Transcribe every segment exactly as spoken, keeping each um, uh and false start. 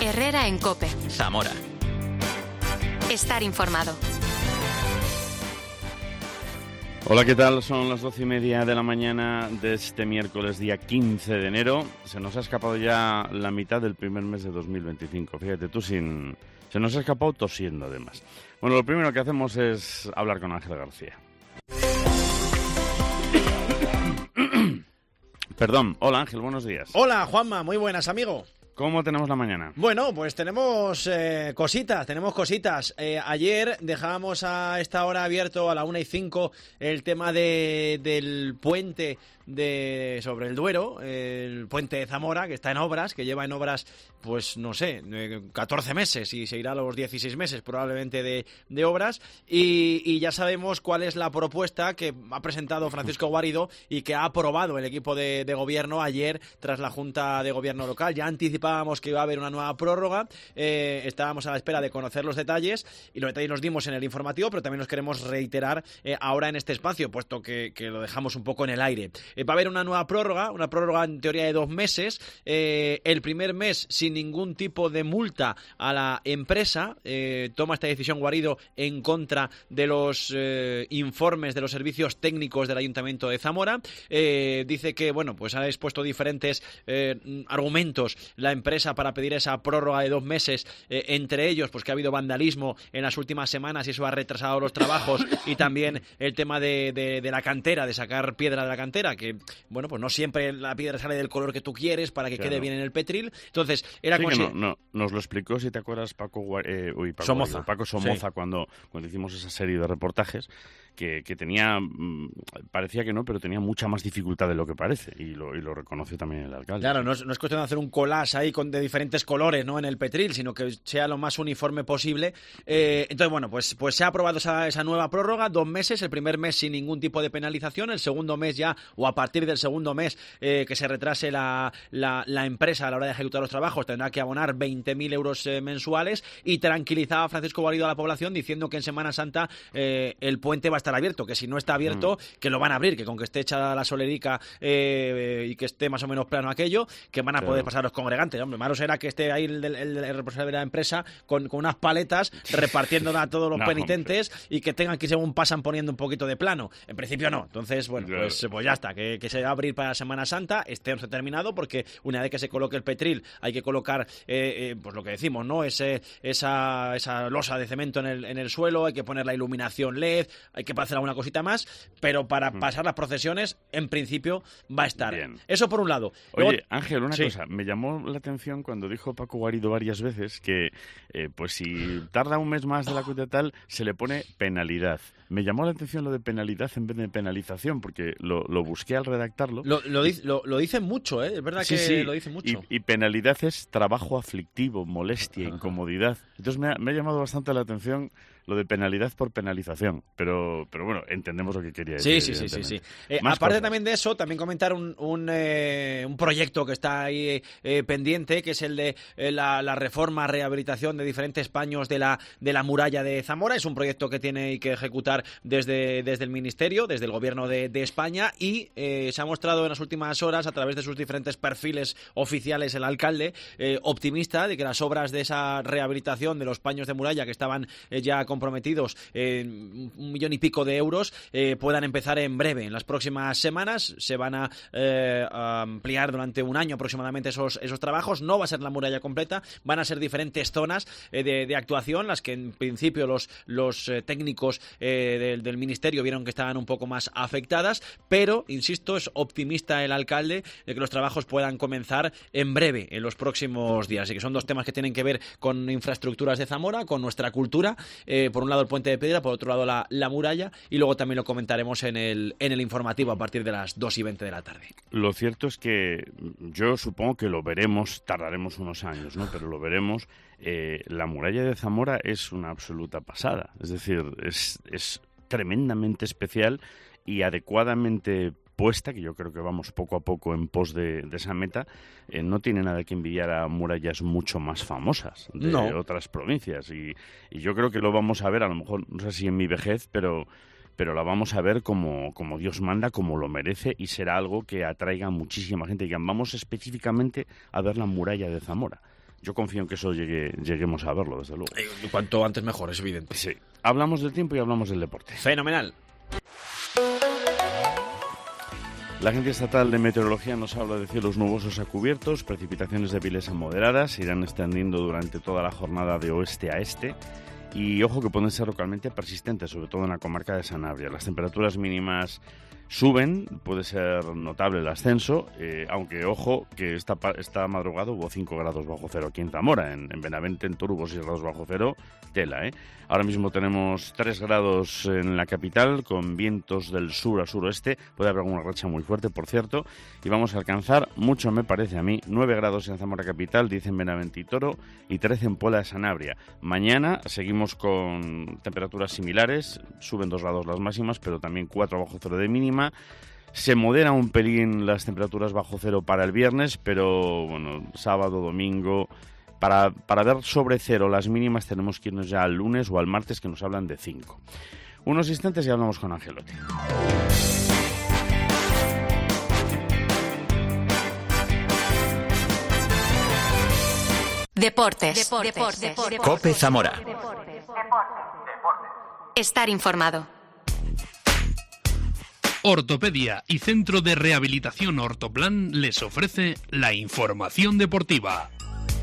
Herrera en COPE. Zamora. Estar informado. Hola, ¿qué tal? Son las doce y media de la mañana de este miércoles, día quince de enero. Se nos ha escapado ya la mitad del primer mes de dos mil veinticinco. Fíjate tú, sin... se nos ha escapado tosiendo además. Bueno, lo primero que hacemos es hablar con Ángel García. Perdón. Hola, Ángel, buenos días. Hola, Juanma, muy buenas, amigo. ¿Cómo tenemos la mañana? Bueno, pues tenemos eh, cositas, tenemos cositas. Eh, ayer dejábamos a esta hora abierto a la una y cinco el tema de, del puente de sobre el Duero, el puente de Zamora, que está en obras, que lleva en obras, pues no sé, catorce meses y se irá a los dieciséis meses probablemente de, de obras. Y, y ya sabemos cuál es la propuesta que ha presentado Francisco Guarido y que ha aprobado el equipo de, de gobierno ayer tras la Junta de Gobierno local. Ya anticipábamos que iba a haber una nueva prórroga, eh, estábamos a la espera de conocer los detalles y los detalles los dimos en el informativo, pero también los queremos reiterar eh, ahora en este espacio, puesto que, que lo dejamos un poco en el aire. Eh, va a haber una nueva prórroga, una prórroga en teoría de dos meses, eh, el primer mes sin ningún tipo de multa a la empresa. Eh, toma esta decisión Guarido en contra de los eh, informes de los servicios técnicos del Ayuntamiento de Zamora. Eh, dice que, bueno, pues ha expuesto diferentes eh, argumentos la empresa para pedir esa prórroga de dos meses, eh, entre ellos pues que ha habido vandalismo en las últimas semanas y eso ha retrasado los trabajos, y también el tema de, de, de la cantera, de sacar piedra de la cantera, que bueno, pues no siempre la piedra sale del color que tú quieres para que claro. quede bien en el petril. Entonces, era sí, como que si... no, no, nos lo explicó, si te acuerdas, Paco, eh, uy, Paco Somoza, Guarido, Paco Somoza, sí. cuando, cuando hicimos esa serie de reportajes, que, que tenía, parecía que no, pero tenía mucha más dificultad de lo que parece, y lo, y lo reconoció también el alcalde. Claro, no es, no es cuestión de hacer un collage ahí con, de diferentes colores, ¿no?, en el petril, sino que sea lo más uniforme posible. Eh, entonces, bueno, pues, pues se ha aprobado esa, esa nueva prórroga, dos meses, el primer mes sin ningún tipo de penalización, el segundo mes ya, o a partir del segundo mes eh, que se retrase la, la, la empresa a la hora de ejecutar los trabajos, tendrá que abonar veinte mil euros eh, mensuales, y tranquilizaba Francisco Guarido a la población diciendo que en Semana Santa eh, el puente va a estar abierto, que si no está abierto, mm. que lo van a abrir, que con que esté hecha la solerica eh, y que esté más o menos plano aquello, que van a claro. poder pasar los congregantes. Hombre, malo será que esté ahí el, el, el responsable de la empresa con, con unas paletas repartiendo a todos los no, penitentes hombre. Y que tengan que, según pasan, poniendo un poquito de plano. En principio no. Entonces, bueno, claro. pues, pues ya está, que, que se va a abrir para Semana Santa, esté terminado, porque una vez que se coloque el petril hay que colocar, eh, eh, pues lo que decimos, ¿no? Ese, esa, esa losa de cemento en el, en el suelo, hay que poner la iluminación L E D, hay que hacer alguna cosita más, pero para mm. pasar las procesiones, en principio, va a estar. Bien. Eso por un lado. Oye, Luego, Ángel, una sí. cosa, me llamó la atención cuando dijo Paco Guarido varias veces que, eh, pues si tarda un mes más de la cuenta tal, se le pone penalidad. Me llamó la atención lo de penalidad en vez de penalización, porque lo, lo busqué al redactarlo. Lo, lo, dice, lo, lo dicen mucho, ¿eh? Es verdad sí, que sí. lo dicen mucho. Y, y penalidad es trabajo aflictivo, molestia, Ajá. incomodidad. Entonces me ha, me ha llamado bastante la atención lo de penalidad por penalización, pero pero bueno, entendemos lo que quería decir. Sí, sí, sí, sí, sí. Eh, aparte cosas. También de eso, también comentar un un, eh, un proyecto que está ahí eh, pendiente, que es el de eh, la, la reforma, rehabilitación de diferentes paños de la de la muralla de Zamora. Es un proyecto que tiene que ejecutar desde, desde el Ministerio, desde el Gobierno de, de España, y eh, se ha mostrado en las últimas horas, a través de sus diferentes perfiles oficiales, el alcalde eh, optimista de que las obras de esa rehabilitación de los paños de muralla, que estaban eh, ya comprometidos en un millón y pico de euros, eh, puedan empezar en breve. En las próximas semanas se van a, eh, a ampliar durante un año aproximadamente esos, esos trabajos. No va a ser la muralla completa, van a ser diferentes zonas eh, de, de actuación, las que en principio los, los eh, técnicos eh, del, del Ministerio vieron que estaban un poco más afectadas, pero, insisto, es optimista el alcalde de que los trabajos puedan comenzar en breve, en los próximos días. Así que son dos temas que tienen que ver con infraestructuras de Zamora, con nuestra cultura. Eh, por un lado el puente de piedra, por otro lado la, la muralla, y luego también lo comentaremos en el, en el informativo a partir de las dos y veinte de la tarde. Lo cierto es que yo supongo que lo veremos, tardaremos unos años, ¿no? Pero lo veremos. Eh, la muralla de Zamora es una absoluta pasada, es decir, es, es tremendamente especial y adecuadamente puesta, que yo creo que vamos poco a poco en pos de, de esa meta. Eh, no tiene nada que envidiar a murallas mucho más famosas de no. otras provincias, y, y yo creo que lo vamos a ver, a lo mejor, no sé si en mi vejez, pero pero la vamos a ver como, como Dios manda, como lo merece, y será algo que atraiga a muchísima gente. Digan, vamos específicamente a ver la muralla de Zamora. yo confío en que eso llegue, lleguemos a verlo, desde luego. Y cuanto antes mejor, es evidente. Sí. Hablamos del tiempo y hablamos del deporte. Fenomenal. La Agencia Estatal de Meteorología nos habla de cielos nubosos a cubiertos, precipitaciones débiles a moderadas, se irán extendiendo durante toda la jornada de oeste a este. Y ojo que pueden ser localmente persistentes, sobre todo en la comarca de Sanabria. Las temperaturas mínimas suben, puede ser notable el ascenso, eh, aunque ojo que esta, esta madrugada hubo cinco grados bajo cero aquí en Zamora, en, en Benavente, en Toro hubo seis grados bajo cero, tela, ¿eh? Ahora mismo tenemos tres grados en la capital, con vientos del sur a suroeste, puede haber alguna racha muy fuerte, por cierto, y vamos a alcanzar, mucho me parece a mí, nueve grados en Zamora capital, diez en Benavente y Toro, y trece en Puebla de Sanabria. Mañana seguimos con temperaturas similares, suben dos grados las máximas, pero también cuatro bajo cero de mínima. Se modera un pelín las temperaturas bajo cero para el viernes, pero bueno, sábado, domingo, para, para ver sobre cero las mínimas tenemos que irnos ya al lunes o al martes, que nos hablan de cinco. Unos instantes y hablamos con Angelotti. Deportes. Deportes. Deportes. Deportes. COPE Zamora. Estar informado. Ortopedia y Centro de Rehabilitación Ortoplan les ofrece la información deportiva.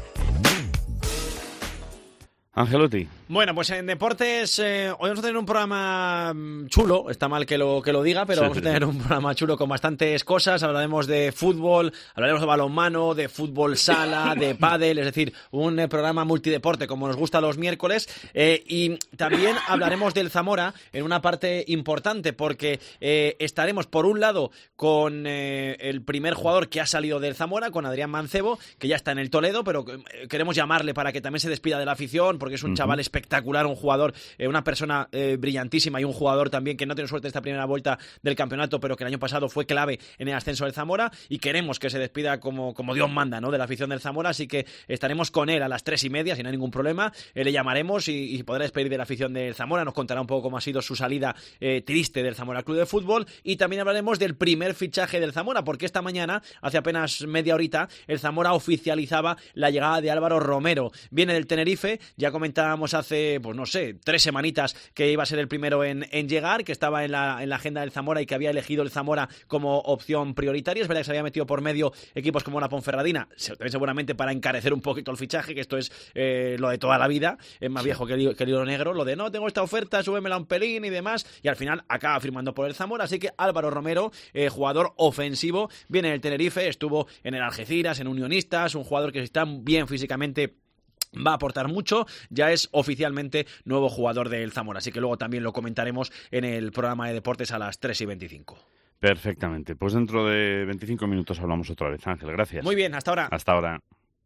Angelotti. Bueno, pues en deportes eh, hoy vamos a tener un programa chulo, está mal que lo que lo diga, pero sí, vamos a tener un programa chulo con bastantes cosas. Hablaremos de fútbol, hablaremos de balonmano, de fútbol sala, de pádel, es decir, un eh, programa multideporte como nos gusta los miércoles, eh, y también hablaremos del Zamora en una parte importante porque eh, estaremos por un lado con eh, el primer jugador que ha salido del Zamora, con Adrián Mancebo, que ya está en el Toledo, pero eh, queremos llamarle para que también se despida de la afición porque es un uh-huh. chaval espectacular, un jugador, eh, una persona eh, brillantísima y un jugador también que no tiene suerte esta primera vuelta del campeonato, pero que el año pasado fue clave en el ascenso del Zamora, y queremos que se despida como, como Dios manda, ¿no?, de la afición del Zamora, así que estaremos con él a las tres y media, si no hay ningún problema, eh, le llamaremos y, y podrá despedir de la afición del Zamora, nos contará un poco cómo ha sido su salida eh, triste del Zamora Club de Fútbol, y también hablaremos del primer fichaje del Zamora, porque esta mañana, hace apenas media horita, el Zamora oficializaba la llegada de Álvaro Romero, viene del Tenerife, ya comentábamos hace, pues no sé, tres semanitas que iba a ser el primero en, en llegar, que estaba en la, en la agenda del Zamora y que había elegido el Zamora como opción prioritaria. Es verdad que se había metido por medio equipos como la Ponferradina, también seguramente para encarecer un poquito el fichaje, que esto es eh, lo de toda la vida, es más sí. viejo que el, que el hilo negro, lo de no, tengo esta oferta, súbemela un pelín y demás, y al final acaba firmando por el Zamora, así que Álvaro Romero, eh, jugador ofensivo, viene del Tenerife, estuvo en el Algeciras, en Unionistas, un jugador que está bien físicamente, va a aportar mucho, ya es oficialmente nuevo jugador del Zamora, así que luego también lo comentaremos en el programa de deportes a las tres y veinticinco. Perfectamente, pues dentro de veinticinco minutos hablamos otra vez, Ángel, gracias. Muy bien, hasta ahora. Hasta ahora.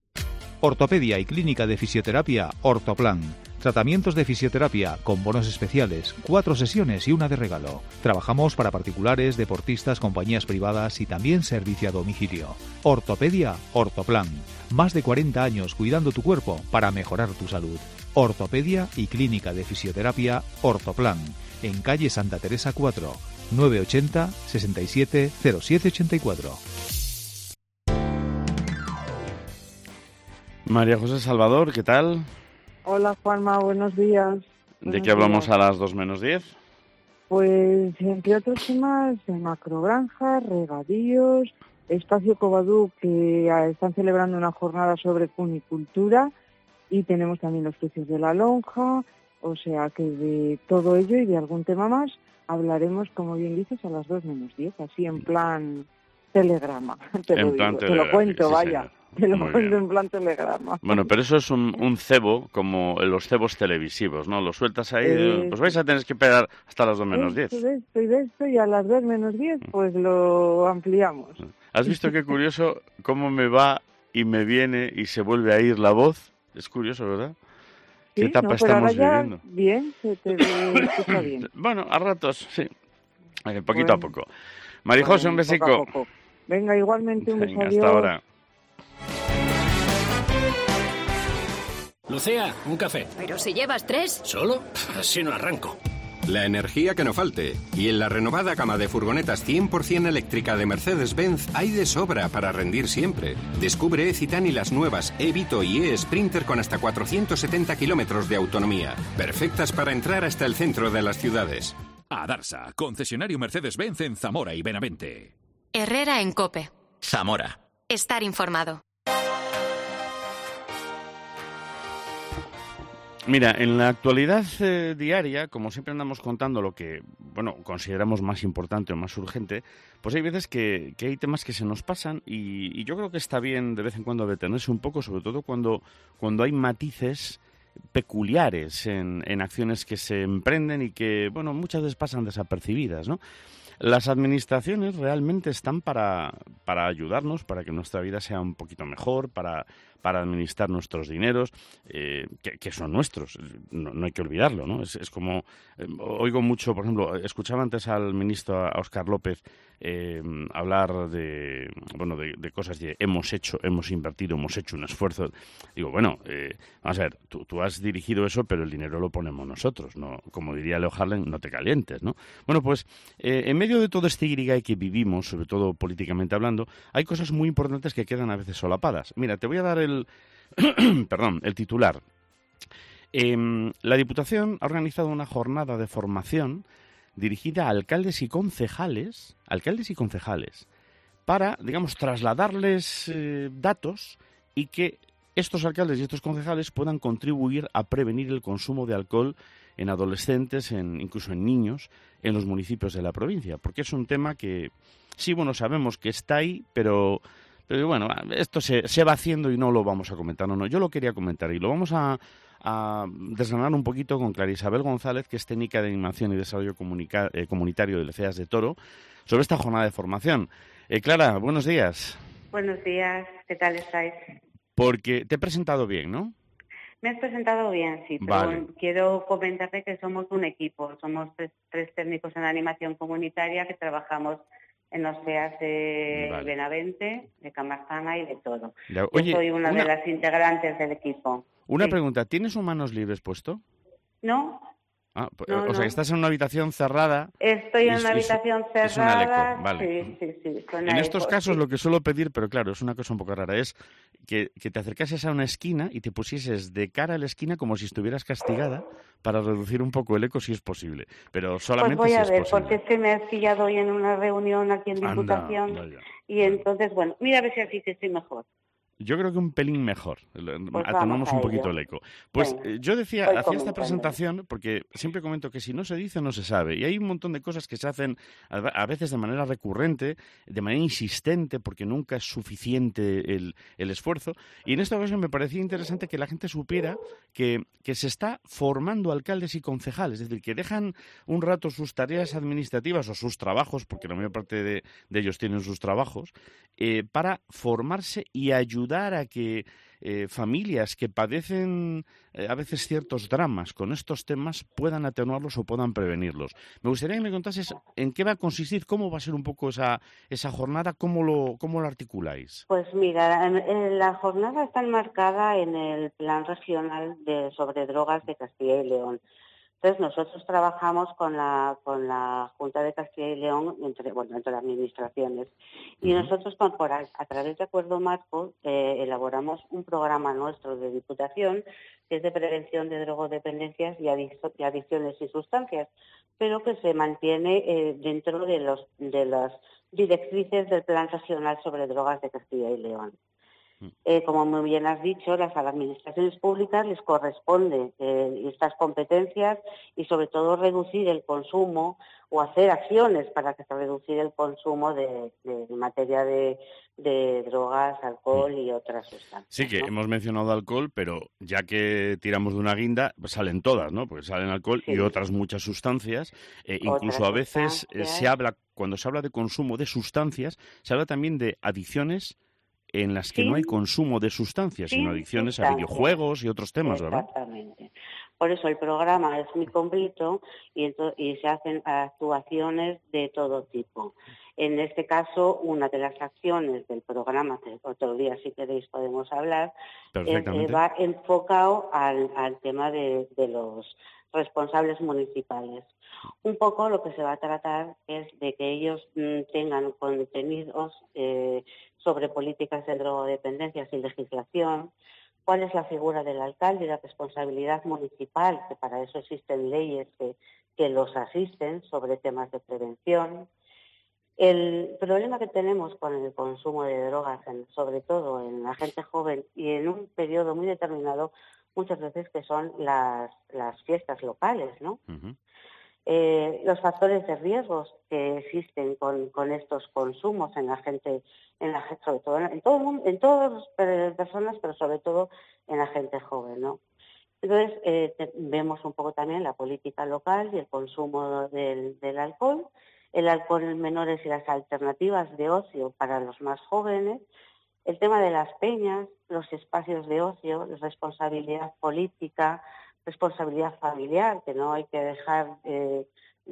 Ortopedia y Clínica de Fisioterapia Ortoplan. Tratamientos de fisioterapia con bonos especiales, cuatro sesiones y una de regalo. Trabajamos para particulares, deportistas, compañías privadas y también servicio a domicilio. Ortopedia Ortoplan. Más de cuarenta años cuidando tu cuerpo para mejorar tu salud. Ortopedia y Clínica de Fisioterapia Ortoplan. En calle Santa Teresa cuatro, nueve ochenta, sesenta y siete, cero siete ochenta y cuatro. María José Salvador, ¿qué tal? Hola Juanma, buenos días. ¿De buenos qué hablamos días. a las dos menos diez? Pues entre otros temas de macrogranjas, regadíos, Espacio Covadú, que están celebrando una jornada sobre cunicultura, y tenemos también los precios de la lonja, o sea que de todo ello y de algún tema más hablaremos, como bien dices, a las dos menos diez, así en plan telegrama. Te en lo plan digo, telegrama, te lo cuento, sí, vaya. Señor. Te lo Muy cuento bien. en plan telegrama. Bueno, pero eso es un, un cebo, como los cebos televisivos, ¿no? Lo sueltas ahí, Eh, pues vais a tener que esperar hasta las dos menos diez. Esto, de esto y de esto, y a las dos menos diez, pues lo ampliamos. ¿Has visto qué curioso cómo me va y me viene y se vuelve a ir la voz? Es curioso, ¿verdad? ¿Qué Sí, etapa no, pero estamos ahora ya viviendo? bien, se te ve- escucha bien. Bueno, a ratos, sí. Eh, poquito Bueno. a poco. Marijose, un Bueno, besico. poco a poco. Venga, igualmente un beso. Venga, adiós. hasta ahora. Lucía, un café. Pero si llevas tres. ¿Solo? Así no arranco. la energía que no falte. Y en la renovada gama de furgonetas cien por ciento eléctrica de Mercedes-Benz hay de sobra para rendir siempre. Descubre E-Citan y las nuevas E-Vito y E-Sprinter con hasta cuatrocientos setenta kilómetros de autonomía. Perfectas para entrar hasta el centro de las ciudades. Adarsa, concesionario Mercedes-Benz en Zamora y Benavente. Herrera en COPE. Zamora. Estar informado. Mira, en la actualidad eh, diaria, como siempre andamos contando lo que, bueno, consideramos más importante o más urgente, pues hay veces que, que hay temas que se nos pasan y, y yo creo que está bien de vez en cuando detenerse un poco, sobre todo cuando, cuando hay matices peculiares en, en acciones que se emprenden y que, bueno, muchas veces pasan desapercibidas, ¿no? Las administraciones realmente están para, para ayudarnos, para que nuestra vida sea un poquito mejor, para, para administrar nuestros dineros, eh, que, que son nuestros, no, no hay que olvidarlo, ¿no? Es, es como, eh, oigo mucho, por ejemplo, escuchaba antes al ministro, a Óscar López, eh, hablar de, bueno, de, de cosas de hemos hecho, hemos invertido, hemos hecho un esfuerzo. Digo, bueno, eh, vamos a ver, tú, tú has dirigido eso, pero el dinero lo ponemos nosotros, ¿no? Como diría Leo Harlem, no te calientes, ¿no? Bueno, pues, eh, en medio de todo este guirigay que vivimos, sobre todo políticamente hablando, hay cosas muy importantes que quedan a veces solapadas. Mira, te voy a dar el, perdón, el titular. Eh, la Diputación ha organizado una jornada de formación dirigida a alcaldes y concejales, alcaldes y concejales, para, digamos, trasladarles eh, datos y que estos alcaldes y estos concejales puedan contribuir a prevenir el consumo de alcohol en adolescentes, en, incluso en niños, en los municipios de la provincia, porque es un tema que, sí, bueno, sabemos que está ahí, pero, pero bueno, esto se, se va haciendo y no lo vamos a comentar, no, no, yo lo quería comentar y lo vamos a, a desgranar un poquito con Clara Isabel González, que es técnica de animación y desarrollo comunica, eh, comunitario de Leceas de Toro, sobre esta jornada de formación. Eh, Clara, buenos días. Buenos días, ¿qué tal estáis? Porque te he presentado bien, ¿no? Me has presentado bien, sí, pero Vale. quiero comentarte que somos un equipo, somos tres, tres técnicos en animación comunitaria que trabajamos en los C E A S de Vale. Benavente, de Camarzana y de Toro. Ya, Yo oye, soy una, una- de las integrantes del equipo. Una Sí. pregunta, ¿tienes un manos libres puesto? ¿No? Ah, pues, No, o no. sea, que estás en una habitación cerrada. Estoy y- en una y su- habitación y suena el cerrada. eco, vale. Sí, sí, sí. suena En estos eco, casos sí. lo que suelo pedir, pero claro, es una cosa un poco rara, es que, que te acercases a una esquina y te pusieses de cara a la esquina como si estuvieras castigada para reducir un poco el eco si es posible. Pero Pues solamente voy si a es ver, posible. porque es que me has pillado hoy en una reunión aquí en Anda, Diputación vaya. y entonces, bueno, mira a ver si así que estoy mejor. Yo creo que un pelín mejor. Pues Atenuamos vamos a un poquito ello. el eco. Pues Venga, eh, yo decía, voy hacía esta comentando. presentación porque siempre comento que si no se dice, no se sabe. Y hay un montón de cosas que se hacen a a veces de manera recurrente, de manera insistente, porque nunca es suficiente el, el esfuerzo. Y en esta ocasión me parecía interesante que la gente supiera que, que se está formando alcaldes y concejales. Es decir, que dejan un rato sus tareas administrativas o sus trabajos, porque la mayor parte de, de ellos tienen sus trabajos, eh, para formarse y ayudar a que eh, familias que padecen eh, a veces ciertos dramas con estos temas puedan atenuarlos o puedan prevenirlos. Me gustaría que me contases en qué va a consistir, cómo va a ser un poco esa, esa jornada, cómo lo, cómo lo articuláis. Pues mira, en- en la jornada está enmarcada en el Plan Regional de sobre Drogas de Castilla y León. Entonces nosotros trabajamos con la con la Junta de Castilla y León, entre bueno entre las administraciones, y Ujú. nosotros con- por a, a través de acuerdo marco eh, elaboramos un programa nuestro de Diputación que es de prevención de drogodependencias y, adiccio- y adicciones y sustancias, pero que se mantiene eh, dentro de los de las directrices del Plan Regional sobre Drogas de Castilla y León. Eh, como muy bien has dicho, las, a las administraciones públicas les corresponde eh, estas competencias y sobre todo reducir el consumo o hacer acciones para que se reducir el consumo de, de materia de, de drogas, alcohol y otras sustancias. Sí, que ¿no? hemos mencionado alcohol, pero ya que tiramos de una guinda, pues salen todas, ¿no? Porque salen alcohol y Sí. otras muchas sustancias. Eh, incluso Otras a veces eh, sustancias. se habla, cuando se habla de consumo de sustancias, se habla también de adicciones en las que Sí. no hay consumo de sustancias, Sí, sino adicciones a sustancias. videojuegos y otros temas, ¿verdad? Exactamente. Por eso el programa es muy completo y, ento- y se hacen actuaciones de todo tipo. En este caso, una de las acciones del programa, que otro día si queréis podemos hablar, es, eh, Perfectamente. va enfocado al, al tema de, de los responsables municipales. Un poco lo que se va a tratar es de que ellos mmm, tengan contenidos eh, sobre políticas de drogodependencias y legislación, cuál es la figura del alcalde y la responsabilidad municipal, que para eso existen leyes que, que los asisten sobre temas de prevención. El problema que tenemos con el consumo de drogas, en, sobre todo en la gente joven y en un periodo muy determinado, muchas veces que son las, las fiestas locales, ¿no? Uh-huh. Eh, los factores de riesgos que existen con, con estos consumos en la gente, en la sobre todo en, en todo el mundo, en todas las personas, pero sobre todo en la gente joven, ¿no? Entonces eh, te, vemos un poco también la política local y el consumo del, del alcohol, el alcohol en menores y las alternativas de ocio para los más jóvenes, el tema de las peñas, los espacios de ocio, la responsabilidad política, responsabilidad familiar, que no hay que dejar eh,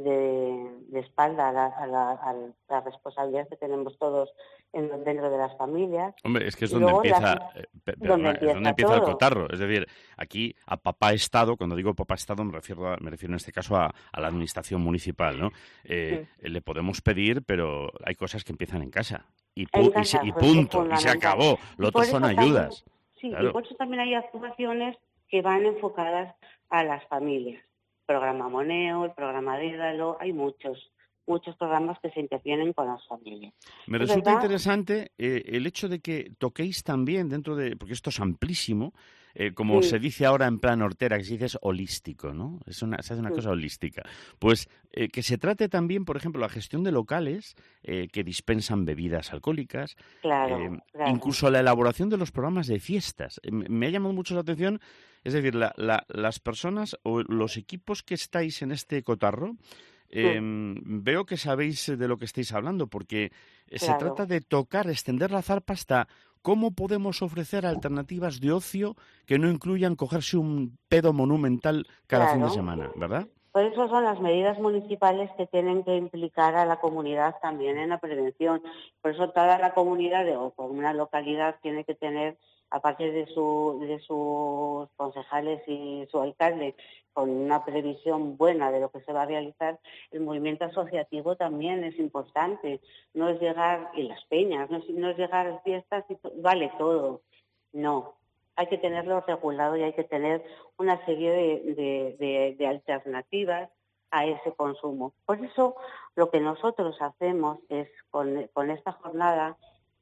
de, de espalda a la, a, la, a la responsabilidad que tenemos todos en, dentro de las familias. Hombre, es que es donde empieza, las, eh, perdona, donde empieza, es donde empieza el todo. cotarro. Es decir, aquí a papá Estado, cuando digo papá Estado me refiero, a, me refiero en este caso a, a la administración municipal, ¿no? Eh, sí. Le podemos pedir, pero hay cosas que empiezan en casa. Y, pu en casa, y, se, y punto, y se acabó. Lo otro son ayudas. También, sí, claro. Y por eso también hay actuaciones que van enfocadas a las familias. Programa Moneo, el programa Dédalo, hay muchos, muchos programas que se intervienen con las familias. Me resulta interesante eh, el hecho de que toquéis también dentro de, porque esto es amplísimo, eh, como sí. se dice ahora en plan hortera, que se dice es holístico, ¿no? Es una, se hace una sí. cosa holística. Pues eh, que se trate también, por ejemplo, la gestión de locales eh, que dispensan bebidas alcohólicas, claro, eh, claro. incluso la elaboración de los programas de fiestas. Eh, me ha llamado mucho la atención, es decir, la, la, las personas o los equipos que estáis en este cotarro, Eh, sí. Veo que sabéis de lo que estáis hablando, porque claro. se trata de tocar, extender la zarpa hasta cómo podemos ofrecer alternativas de ocio que no incluyan cogerse un pedo monumental cada claro. fin de semana, ¿verdad? Por eso son las medidas municipales que tienen que implicar a la comunidad también en la prevención. Por eso toda la comunidad de, o por una localidad tiene que tener, aparte de, su, de sus concejales y su alcalde, con una previsión buena de lo que se va a realizar, el movimiento asociativo también es importante. No es llegar, y las peñas, no es, no es llegar a fiestas y to, vale todo. No, hay que tenerlo regulado y hay que tener una serie de, de, de, de alternativas a ese consumo. Por eso lo que nosotros hacemos es con, con esta jornada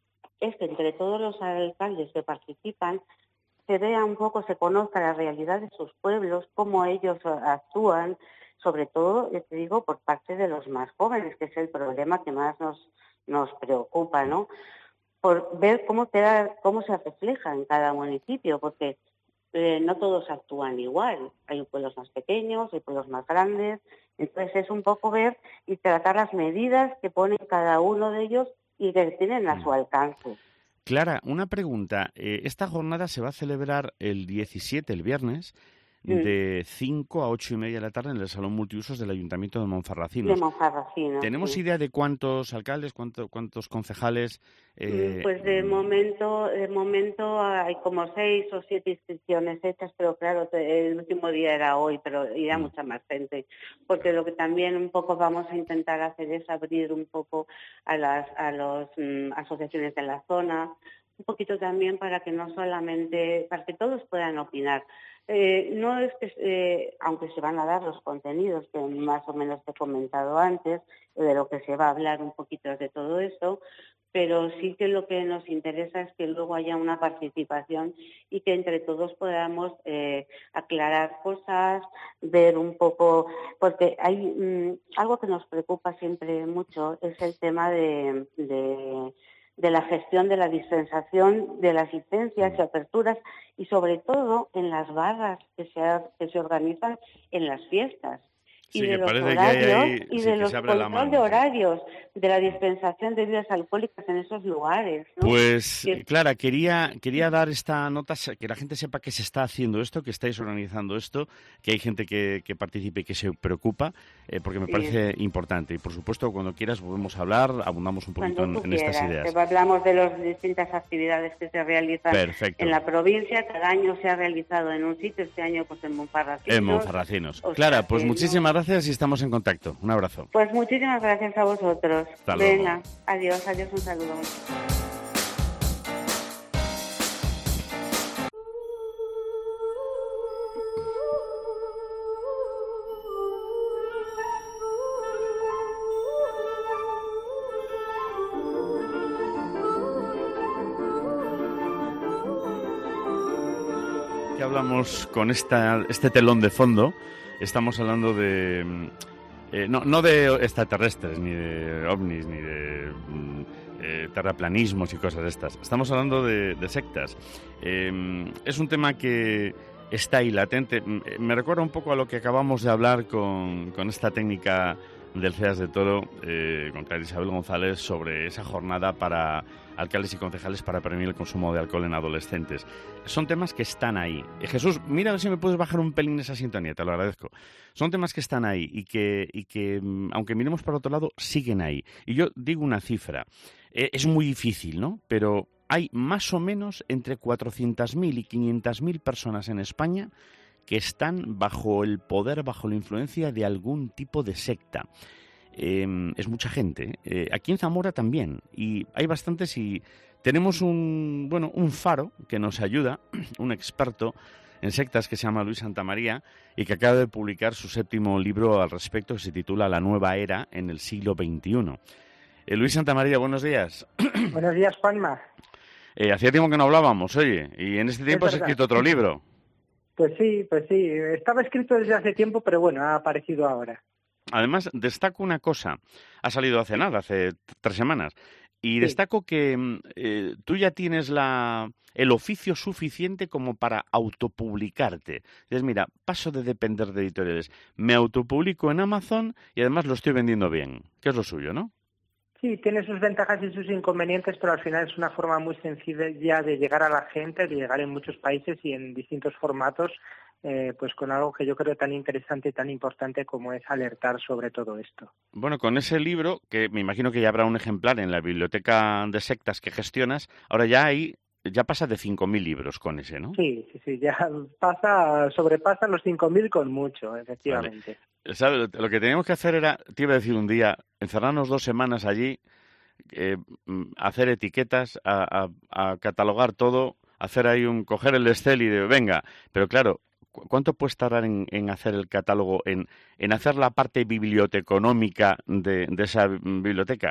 es que entre todos los alcaldes que participan se vea un poco, se conozca la realidad de sus pueblos, cómo ellos actúan, sobre todo, ya te digo, por parte de los más jóvenes, que es el problema que más nos, nos preocupa, ¿no? Por ver cómo, queda, cómo se refleja en cada municipio, porque eh, no todos actúan igual. Hay pueblos más pequeños, hay pueblos más grandes, entonces es un poco ver y tratar las medidas que ponen cada uno de ellos y que tienen a su alcance. Clara, una pregunta. Eh, esta jornada se va a celebrar el diecisiete, el viernes, de cinco a ocho y media de la tarde en el Salón Multiusos del Ayuntamiento de Monfarracinos. De Monfarracinos. ¿Tenemos sí. idea de cuántos alcaldes, cuánto, cuántos concejales? Eh, pues de momento, de momento hay como seis o siete inscripciones hechas, pero claro, el último día era hoy, pero irá mm. mucha más gente, porque lo que también un poco vamos a intentar hacer es abrir un poco a las a los um, asociaciones de la zona, un poquito también para que no solamente, para que todos puedan opinar. Eh, no es que, eh, aunque se van a dar los contenidos que más o menos te he comentado antes, de lo que se va a hablar un poquito de todo esto, pero sí que lo que nos interesa es que luego haya una participación y que entre todos podamos eh, aclarar cosas, ver un poco, porque hay mmm, algo que nos preocupa siempre mucho, es el tema de... de de la gestión de la dispensación de las licencias y aperturas y sobre todo en las barras que se, que se organizan en las fiestas. y Sí, de que los parece que hay horarios ahí- y sí, de que los se abre la control mano, de sí. horarios de la dispensación de bebidas alcohólicas en esos lugares, ¿no? Pues, Y es- Clara, quería, quería dar esta nota, que la gente sepa que se está haciendo esto, que estáis organizando esto, que hay gente que, que participe y que se preocupa, eh, porque me Sí. parece importante. Y, por supuesto, cuando quieras volvemos a hablar, abundamos un poquito Cuando en, tú en estas quieras, ideas. que hablamos de las distintas actividades que se realizan Perfecto. en la provincia. Cada año se ha realizado en un sitio, este año pues en Monparracinos. En Monfarracinos. O sea Clara, pues que muchísimas no- gracias y estamos en contacto. Un abrazo. Pues muchísimas gracias a vosotros. Hasta luego. Venga, adiós, adiós, un saludo. Que hablamos con esta, este telón de fondo, estamos hablando de... mm, eh, no, no de extraterrestres, ni de ovnis, ni de mm, eh, terraplanismos y cosas de estas. Estamos hablando de, de sectas. Eh, es un tema que está ahí latente. M- Me recuerda un poco a lo que acabamos de hablar con, con esta técnica del CEAS de Toro, eh, con Clara Isabel González, sobre esa jornada para alcaldes y concejales para prevenir el consumo de alcohol en adolescentes. Son temas que están ahí. Eh, Jesús, mira a ver si me puedes bajar un pelín esa sintonía, te lo agradezco. Son temas que están ahí y que, y que mm, aunque miremos para otro lado, siguen ahí. Y yo digo una cifra. Eh, es muy difícil, ¿no? Pero hay más o menos entre cuatrocientas mil y quinientas mil personas en España que están bajo el poder, bajo la influencia de algún tipo de secta. Eh, es mucha gente. Eh, aquí en Zamora también. Y hay bastantes y tenemos un, bueno, un faro que nos ayuda, un experto en sectas que se llama Luis Santamaría y que acaba de publicar su séptimo libro al respecto, que se titula La nueva era en el siglo veintiuno. Eh, Luis Santamaría, buenos días. Buenos días, Juanma. Eh, hacía tiempo que no hablábamos, oye, y en este tiempo has verdad. escrito otro libro. Pues sí, pues sí. Estaba escrito desde hace tiempo, pero bueno, ha aparecido ahora. Además, destaco una cosa. Ha salido hace nada, hace t- tres semanas. Y Sí. destaco que mm, eh, tú ya tienes la, el oficio suficiente como para autopublicarte. Dices, mira, paso de depender de editoriales. Me autopublico en Amazon y además lo estoy vendiendo bien. Que es lo suyo, ¿no? Sí, tiene sus ventajas y sus inconvenientes, pero al final es una forma muy sencilla ya de llegar a la gente, de llegar en muchos países y en distintos formatos, eh, pues con algo que yo creo tan interesante y tan importante como es alertar sobre todo esto. Bueno, con ese libro, que me imagino que ya habrá un ejemplar en la biblioteca de sectas que gestionas, ahora ya hay, ya pasa de cinco mil libros con ese, ¿no? Sí, sí, sí, ya pasa, sobrepasa los cinco mil con mucho, efectivamente. ¿Sabes? Lo que teníamos que hacer era, te iba a decir un día, encerrarnos dos semanas allí, eh, mm, hacer etiquetas, a, a- a catalogar todo, hacer ahí un, coger el Excel y de, venga, pero claro, ¿cu- ¿cuánto puedes tardar en, en hacer el catálogo, en, en hacer la parte biblioteconómica de, de esa biblioteca?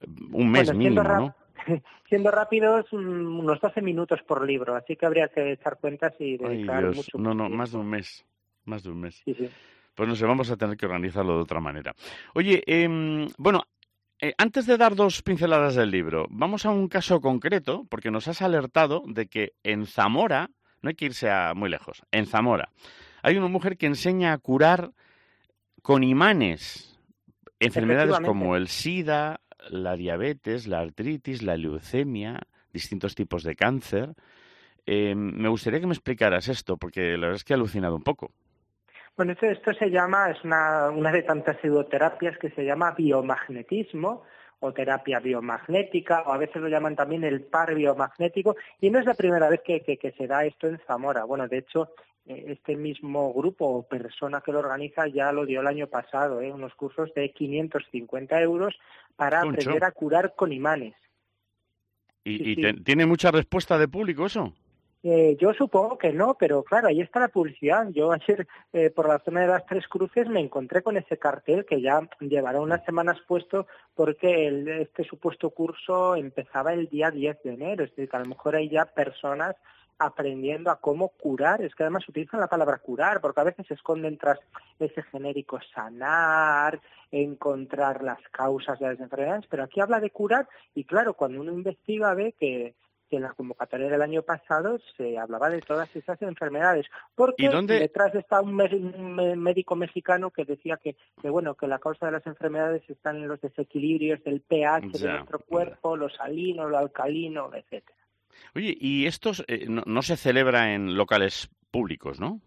Un mes Bueno, mínimo, siendo rap- ¿no? Siendo rápidos, mm, unos doce minutos por libro, así que habría que echar cuentas y Ay, dedicar Dios, mucho no, no, tiempo. más de un mes, más de un mes. Sí, sí. Pues no sé, vamos a tener que organizarlo de otra manera. Oye, em, bueno, eh, antes de dar dos pinceladas del libro, vamos a un caso concreto, porque nos has alertado de que en Zamora, no hay que irse a muy lejos, en Zamora, hay una mujer que enseña a curar con imanes enfermedades Efectivamente. como el SIDA, la diabetes, la artritis, la leucemia, distintos tipos de cáncer. Eh, me gustaría que me explicaras esto, porque la verdad es que he alucinado un poco. Bueno, esto, esto se llama, es una, una de tantas pseudoterapias que se llama biomagnetismo o terapia biomagnética, o a veces lo llaman también el par biomagnético, y no es la primera vez que, que, que se da esto en Zamora. Bueno, de hecho, eh, este mismo grupo o persona que lo organiza ya lo dio el año pasado, ¿eh? Unos cursos de quinientos cincuenta euros para Concho. aprender a curar con imanes. ¿Y, Sí, y sí. te- tiene mucha respuesta de público eso? Eh, yo supongo que no, pero claro, ahí está la publicidad. Yo ayer eh, por la zona de las Tres Cruces me encontré con ese cartel que ya llevará unas semanas puesto porque el, este supuesto curso empezaba el día diez de enero. Es decir, que a lo mejor hay ya personas aprendiendo a cómo curar. Es que además utilizan la palabra curar porque a veces se esconden tras ese genérico sanar, encontrar las causas de las enfermedades, pero aquí habla de curar y claro, cuando uno investiga ve que que en la convocatoria del año pasado se hablaba de todas esas enfermedades, porque ¿Y dónde? detrás está un, me- un médico mexicano que decía que, que bueno que la causa de las enfermedades están en los desequilibrios del pH Ya, de nuestro cuerpo, lo salino, lo alcalino, etcétera. Oye, y estos eh, no, no se celebra en locales públicos, ¿no?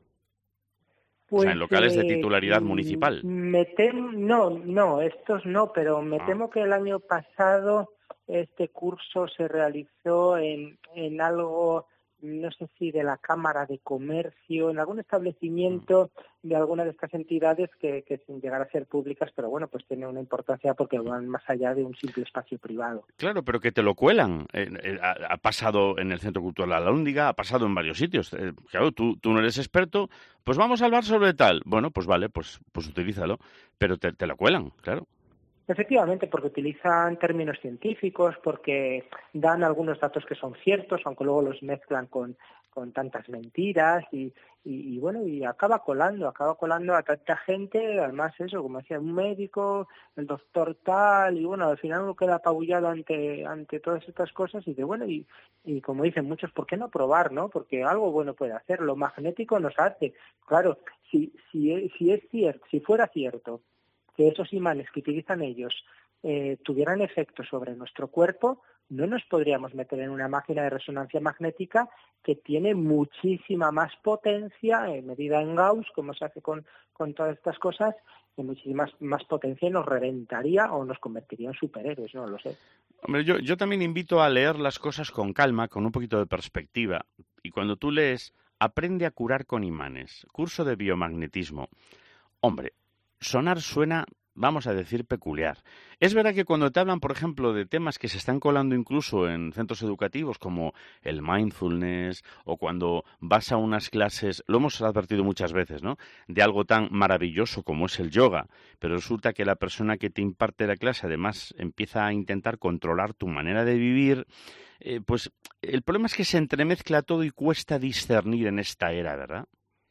O sea, en locales de eh, titularidad mm, municipal. Me temo, no, no, estos no, pero me Ah. temo que el año pasado este curso se realizó en, en algo, no sé si de la Cámara de Comercio, en algún establecimiento de alguna de estas entidades que, que sin llegar a ser públicas, pero bueno, pues tiene una importancia porque van más allá de un simple espacio privado. Claro, pero que te lo cuelan. Eh, eh, ha, ha pasado en el Centro Cultural La Lóndiga, ha pasado en varios sitios. Eh, claro, tú, tú no eres experto, pues vamos a hablar sobre tal. Bueno, pues vale, pues, pues utilízalo, pero te, te lo cuelan, claro. Efectivamente, porque utilizan términos científicos, porque dan algunos datos que son ciertos, aunque luego los mezclan con, con tantas mentiras y, y, y bueno, y acaba colando, acaba colando a tanta gente, además eso, como decía, un médico, el doctor tal, y bueno, al final uno queda apabullado ante, ante todas estas cosas y dice, bueno, y, y como dicen muchos, ¿por qué no probar, no? Porque algo bueno puede hacer, lo magnético nos hace. Claro, si, si, si es cierto, si fuera cierto, que esos imanes que utilizan ellos eh, tuvieran efecto sobre nuestro cuerpo, no nos podríamos meter en una máquina de resonancia magnética que tiene muchísima más potencia, eh, medida en Gauss, como se hace con, con todas estas cosas, y muchísima más, más potencia y nos reventaría o nos convertiría en superhéroes, no lo sé. Hombre, yo, yo también invito a leer las cosas con calma, con un poquito de perspectiva. Y cuando tú lees, aprende a curar con imanes, curso de biomagnetismo. Hombre, sonar suena, vamos a decir, peculiar. Es verdad que cuando te hablan, por ejemplo, de temas que se están colando incluso en centros educativos como el mindfulness o cuando vas a unas clases, lo hemos advertido muchas veces, ¿no?, de algo tan maravilloso como es el yoga, pero resulta que la persona que te imparte la clase además empieza a intentar controlar tu manera de vivir, eh, pues el problema es que se entremezcla todo y cuesta discernir en esta era, ¿verdad?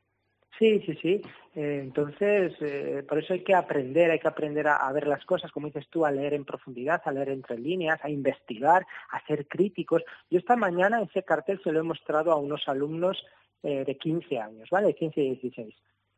Sí, sí, sí. Eh, entonces, eh, por eso hay que aprender, hay que aprender a, a ver las cosas, como dices tú, a leer en profundidad, a leer entre líneas, a investigar, a ser críticos. Yo esta mañana ese cartel se lo he mostrado a unos alumnos eh, de quince años, ¿vale? De quince y dieciséis.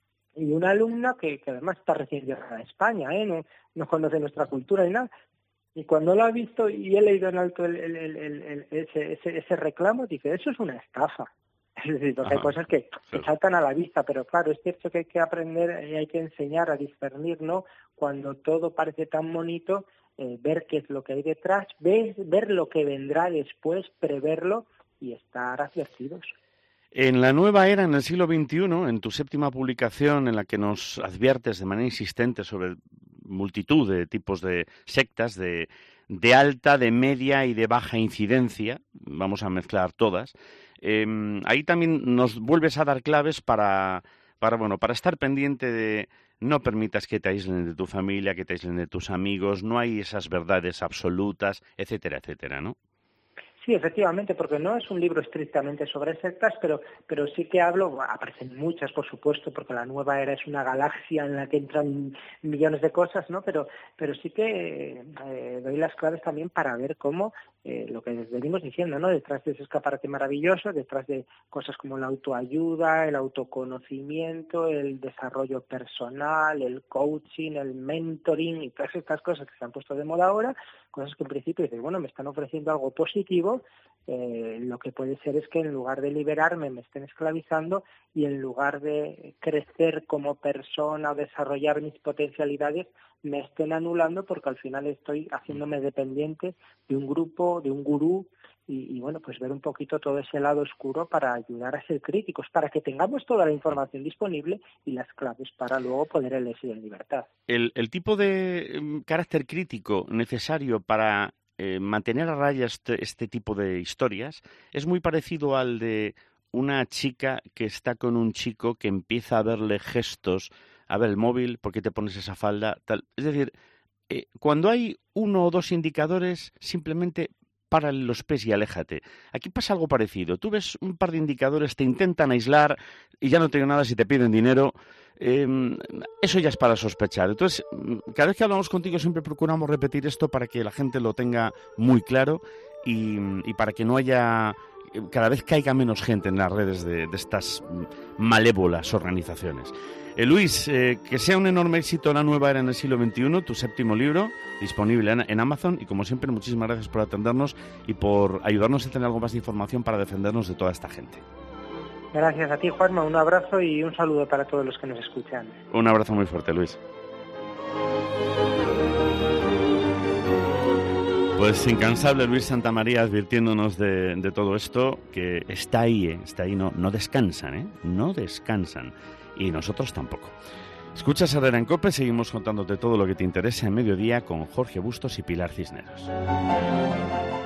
Y una alumna que, que además está recién llegada a España, ¿eh? No, no conoce nuestra cultura ni nada. Y cuando lo ha visto y he leído en alto el, el, el, el, el, ese, ese, ese reclamo, dice, eso es una estafa. Es decir, porque hay cosas que, que saltan a la vista, pero claro, es cierto que hay que aprender y hay que enseñar a discernir, ¿no? Cuando todo parece tan bonito, eh, ver qué es lo que hay detrás, ver, ver lo que vendrá después, preverlo y estar advertidos. En la nueva era, en el siglo veintiuno, en tu séptima publicación en la que nos adviertes de manera insistente sobre multitud de tipos de sectas, de, de alta, de media y de baja incidencia, vamos a mezclar todas, eh, ahí también nos vuelves a dar claves para, para, bueno, para estar pendiente de no permitas que te aíslen de tu familia, que te aíslen de tus amigos, no hay esas verdades absolutas, etcétera, etcétera, ¿no? Sí, efectivamente, porque no es un libro estrictamente sobre sectas, pero, pero sí que hablo, aparecen muchas, por supuesto, porque la nueva era es una galaxia en la que entran millones de cosas, ¿no? Pero, pero sí que eh, doy las claves también para ver cómo, eh, lo que venimos diciendo, ¿no? Detrás de ese escaparate maravilloso, detrás de cosas como la autoayuda, el autoconocimiento, el desarrollo personal, el coaching, el mentoring y todas estas cosas que se han puesto de moda ahora, cosas que en principio dices, bueno, me están ofreciendo algo positivo, eh, lo que puede ser es que en lugar de liberarme me estén esclavizando y en lugar de crecer como persona o desarrollar mis potencialidades me estén anulando porque al final estoy haciéndome dependiente de un grupo, de un gurú y, y bueno, pues ver un poquito todo ese lado oscuro para ayudar a ser críticos, para que tengamos toda la información disponible y las claves para luego poder elegir en libertad. El, el tipo de um, carácter crítico necesario para eh, mantener a raya este, este tipo de historias es muy parecido al de una chica que está con un chico que empieza a verle gestos, a ver el móvil, ¿por qué te pones esa falda? Tal. Es decir, eh, cuando hay uno o dos indicadores, simplemente párale los pies y aléjate. Aquí pasa algo parecido. Tú ves un par de indicadores, te intentan aislar y ya no te digo nada si te piden dinero. Eh, eso ya es para sospechar. Entonces, cada vez que hablamos contigo siempre procuramos repetir esto para que la gente lo tenga muy claro y, y para que no haya, cada vez caiga menos gente en las redes de, de estas malévolas organizaciones. Eh, Luis, eh, que sea un enorme éxito La nueva era en el siglo veintiuno, tu séptimo libro, disponible en, en Amazon, y como siempre, muchísimas gracias por atendernos y por ayudarnos a tener algo más de información para defendernos de toda esta gente. Gracias a ti, Juanma, un abrazo y un saludo para todos los que nos escuchan. Un abrazo muy fuerte, Luis. Pues incansable Luis Santamaría advirtiéndonos de, de todo esto, que está ahí, ¿eh? está ahí, no, no descansan, ¿eh? no descansan. Y nosotros tampoco. Escuchas Herrera en COPE, seguimos contándote todo lo que te interesa en Mediodía con Jorge Bustos y Pilar Cisneros.